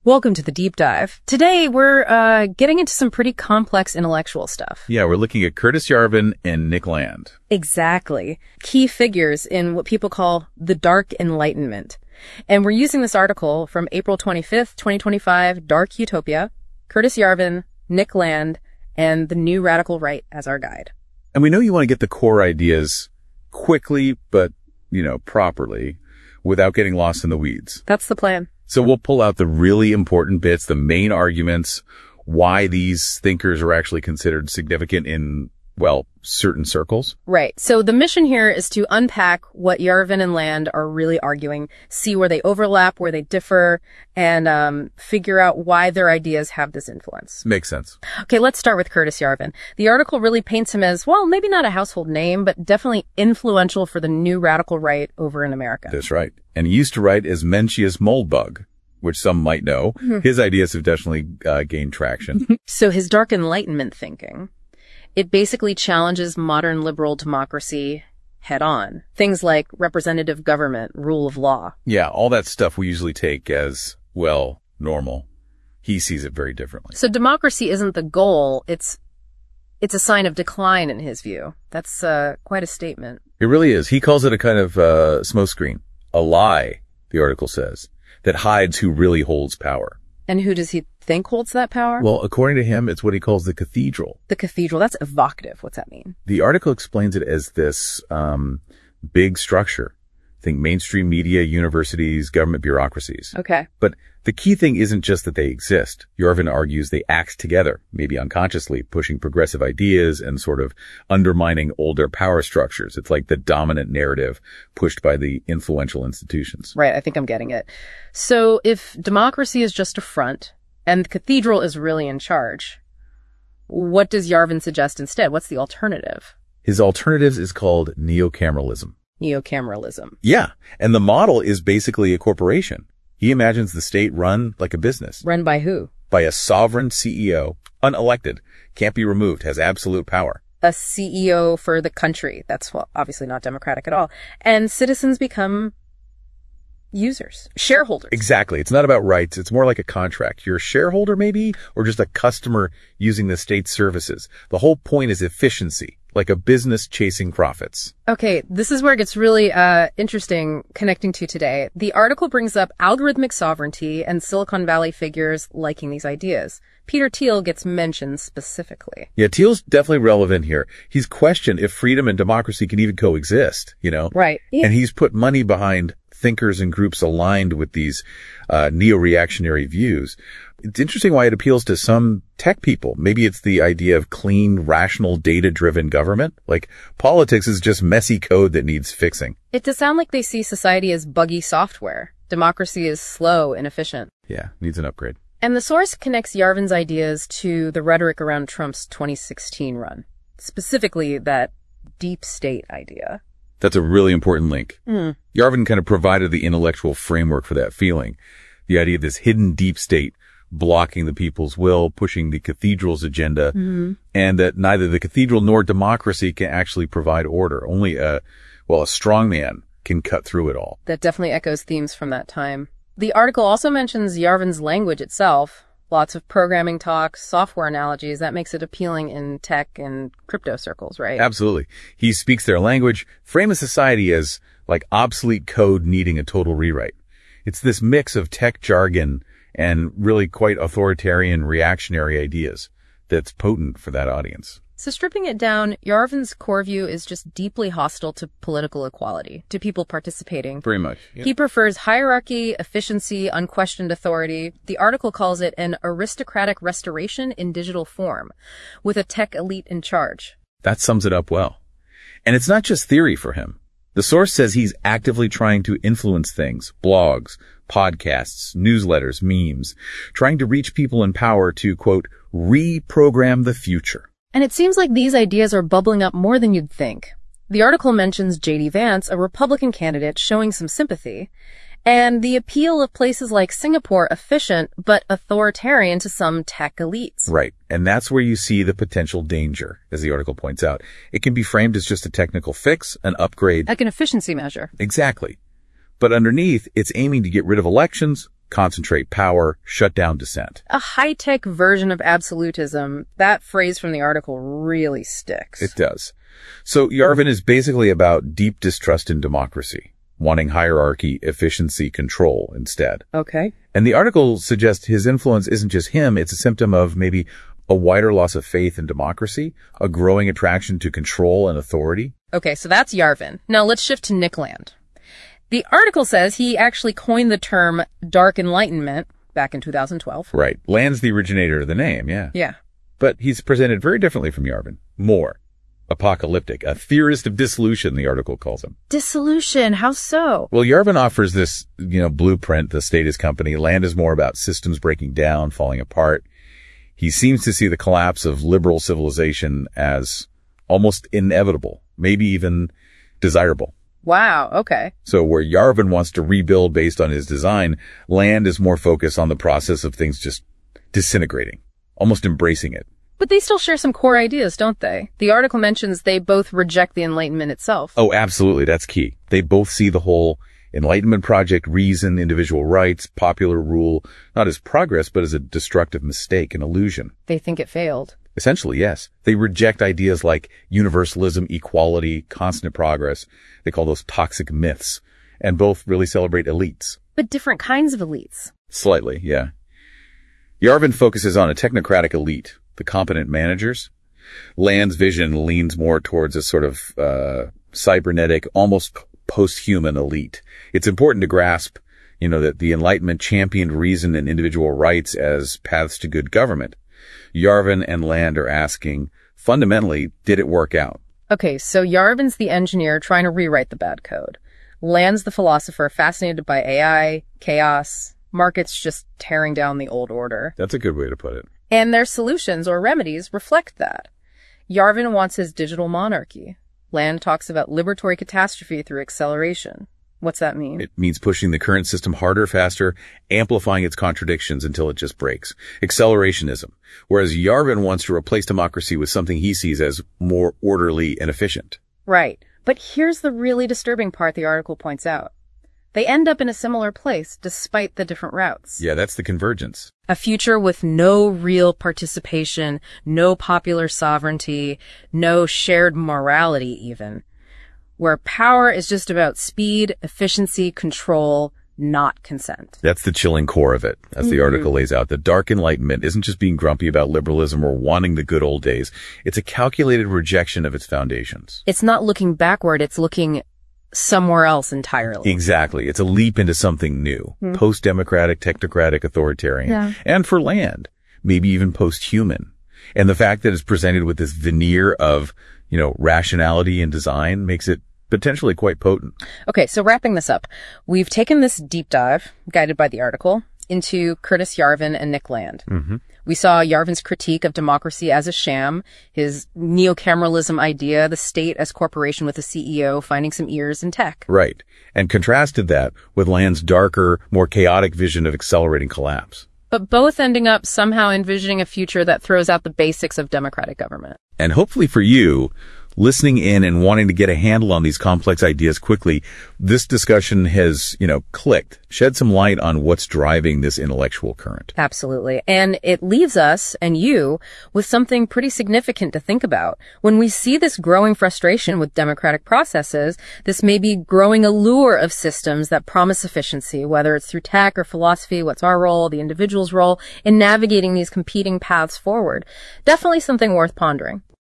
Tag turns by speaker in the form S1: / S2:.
S1: Welcome to the Deep Dive. Today, we're getting into some pretty complex intellectual stuff.
S2: Yeah, we're looking at Curtis Yarvin and Nick Land.
S1: Exactly. Key figures in what people call the Dark Enlightenment. And we're using this article from April 25th, 2025, Dark Utopia, Curtis Yarvin, Nick Land, and the New Radical Right as our guide.
S2: And we know you want to get the core ideas quickly, but, properly, without getting lost in the weeds.
S1: That's the plan.
S2: So we'll pull out the really important bits, the main arguments, why these thinkers are actually considered significant in, certain circles.
S1: Right. So the mission here is to unpack what Yarvin and Land are really arguing, see where they overlap, where they differ, and figure out why their ideas have this influence.
S2: Makes sense.
S1: Okay, let's start with Curtis Yarvin. The article really paints him as, maybe not a household name, but definitely influential for the New Radical Right over in America.
S2: That's right. And he used to write as Mencius Moldbug, which some might know. His ideas have definitely gained traction.
S1: So his Dark Enlightenment thinking, it basically challenges modern liberal democracy head on. Things like representative government, rule of law.
S2: Yeah, all that stuff we usually take as, normal. He sees it very differently.
S1: So democracy isn't the goal. It's a sign of decline in his view. That's quite a statement.
S2: It really is. He calls it a kind of smokescreen, a lie, the article says, that hides who really holds power.
S1: And who does he think holds that power?
S2: Well, according to him, it's what he calls the cathedral.
S1: The cathedral, that's evocative. What's that mean?
S2: The article explains it as this big structure. Think mainstream media, universities, government bureaucracies.
S1: Okay.
S2: But the key thing isn't just that they exist. Yarvin argues they act together, maybe unconsciously, pushing progressive ideas and sort of undermining older power structures. It's like the dominant narrative pushed by the influential institutions.
S1: Right, I think I'm getting it. So if democracy is just a front and the cathedral is really in charge, what does Yarvin suggest instead? What's the alternative?
S2: His alternatives is called neocameralism.
S1: Neocameralism.
S2: Yeah. And the model is basically a corporation. He imagines the state run like a business.
S1: Run by who?
S2: By a sovereign CEO, unelected, can't be removed, has absolute power.
S1: A CEO for the country. That's obviously not democratic at all. And citizens become users, shareholders.
S2: Exactly. It's not about rights. It's more like a contract. You're a shareholder maybe, or just a customer using the state's services. The whole point is efficiency, like a business chasing profits.
S1: Okay, this is where it gets really interesting connecting to today. The article brings up algorithmic sovereignty and Silicon Valley figures liking these ideas. Peter Thiel gets mentioned specifically.
S2: Yeah, Thiel's definitely relevant here. He's questioned if freedom and democracy can even coexist,
S1: Right. Yeah.
S2: And he's put money behind thinkers and groups aligned with these neo-reactionary views. It's interesting why it appeals to some tech people. Maybe it's the idea of clean, rational, data-driven government. Like, politics is just messy code that needs fixing.
S1: It does sound like they see society as buggy software. Democracy is slow and efficient.
S2: Yeah, needs an upgrade.
S1: And the source connects Yarvin's ideas to the rhetoric around Trump's 2016 run, specifically that deep state idea.
S2: That's a really important link. Yarvin kind of provided the intellectual framework for that feeling. The idea of this hidden deep state blocking the people's will, pushing the cathedral's agenda, and that neither the cathedral nor democracy can actually provide order. Only a strong man can cut through it all.
S1: That definitely echoes themes from that time. The article also mentions Yarvin's language itself. Lots of programming talk, software analogies. That makes it appealing in tech and crypto circles, right?
S2: Absolutely. He speaks their language, frames society as like obsolete code needing a total rewrite. It's this mix of tech jargon and really quite authoritarian reactionary ideas that's potent for that audience.
S1: So stripping it down, Yarvin's core view is just deeply hostile to political equality, to people participating.
S2: Very much. Yeah.
S1: He prefers hierarchy, efficiency, unquestioned authority. The article calls it an aristocratic restoration in digital form, with a tech elite in charge.
S2: That sums it up well. And it's not just theory for him. The source says he's actively trying to influence things, blogs, podcasts, newsletters, memes, trying to reach people in power to, quote, reprogram the future.
S1: And it seems like these ideas are bubbling up more than you'd think. The article mentions J.D. Vance, a Republican candidate, showing some sympathy, and the appeal of places like Singapore efficient but authoritarian to some tech elites.
S2: Right. And that's where you see the potential danger, as the article points out. It can be framed as just a technical fix, an upgrade.
S1: Like an efficiency measure.
S2: Exactly. But underneath, it's aiming to get rid of elections, concentrate power, shut down dissent.
S1: A high-tech version of absolutism. That phrase from the article really sticks.
S2: It does. So Yarvin is basically about deep distrust in democracy, wanting hierarchy, efficiency, control instead.
S1: Okay.
S2: And the article suggests his influence isn't just him, it's a symptom of maybe a wider loss of faith in democracy, a growing attraction to control and authority.
S1: Okay, so that's Yarvin. Now let's shift to Nick Land. The article says he actually coined the term dark enlightenment back in 2012.
S2: Right. Land's the originator of the name, yeah.
S1: Yeah.
S2: But he's presented very differently from Yarvin. More apocalyptic, a theorist of dissolution, the article calls him.
S1: Dissolution, how so?
S2: Well, Yarvin offers this, blueprint, the state is company. Land is more about systems breaking down, falling apart. He seems to see the collapse of liberal civilization as almost inevitable, maybe even desirable.
S1: Wow, okay.
S2: So where Yarvin wants to rebuild based on his design, Land is more focused on the process of things just disintegrating, almost embracing it.
S1: But they still share some core ideas, don't they? The article mentions they both reject the Enlightenment itself.
S2: Oh, absolutely. That's key. They both see the whole Enlightenment project, reason, individual rights, popular rule, not as progress, but as a destructive mistake, an illusion.
S1: They think it failed.
S2: Essentially, yes. They reject ideas like universalism, equality, constant progress. They call those toxic myths. And both really celebrate elites.
S1: But different kinds of elites.
S2: Slightly, yeah. Yarvin focuses on a technocratic elite, the competent managers. Land's vision leans more towards a sort of cybernetic, almost post-human elite. It's important to grasp, that the Enlightenment championed reason and individual rights as paths to good government. Yarvin and Land are asking, fundamentally, did it work out?
S1: Okay, so Yarvin's the engineer trying to rewrite the bad code. Land's the philosopher fascinated by AI, chaos, markets just tearing down the old order.
S2: That's a good way to put it.
S1: And their solutions or remedies reflect that. Yarvin wants his digital monarchy. Land talks about liberatory catastrophe through acceleration. What's that mean?
S2: It means pushing the current system harder, faster, amplifying its contradictions until it just breaks. Accelerationism. Whereas Yarvin wants to replace democracy with something he sees as more orderly and efficient.
S1: Right. But here's the really disturbing part the article points out. They end up in a similar place despite the different routes.
S2: Yeah, that's the convergence.
S1: A future with no real participation, no popular sovereignty, no shared morality even. Where power is just about speed, efficiency, control, not consent.
S2: That's the chilling core of it, as the article lays out. The dark enlightenment isn't just being grumpy about liberalism or wanting the good old days. It's a calculated rejection of its foundations.
S1: It's not looking backward, it's looking somewhere else entirely.
S2: Exactly. It's a leap into something new. Post-democratic, technocratic, authoritarian.
S1: Yeah.
S2: And for Land, maybe even post-human. And the fact that it's presented with this veneer of, rationality and design makes it potentially quite potent.
S1: Okay, so wrapping this up, we've taken this deep dive, guided by the article, into Curtis Yarvin and Nick Land.
S2: Mm-hmm.
S1: We saw Yarvin's critique of democracy as a sham, his neocameralism idea, the state as corporation with a CEO finding some ears in tech.
S2: Right. And contrasted that with Land's darker, more chaotic vision of accelerating collapse.
S1: But both ending up somehow envisioning a future that throws out the basics of democratic government.
S2: And hopefully for you, listening in and wanting to get a handle on these complex ideas quickly, this discussion has, clicked, shed some light on what's driving this intellectual current.
S1: Absolutely. And it leaves us and you with something pretty significant to think about. When we see this growing frustration with democratic processes, this maybe growing allure of systems that promise efficiency, whether it's through tech or philosophy, what's our role, the individual's role in navigating these competing paths forward. Definitely something worth pondering.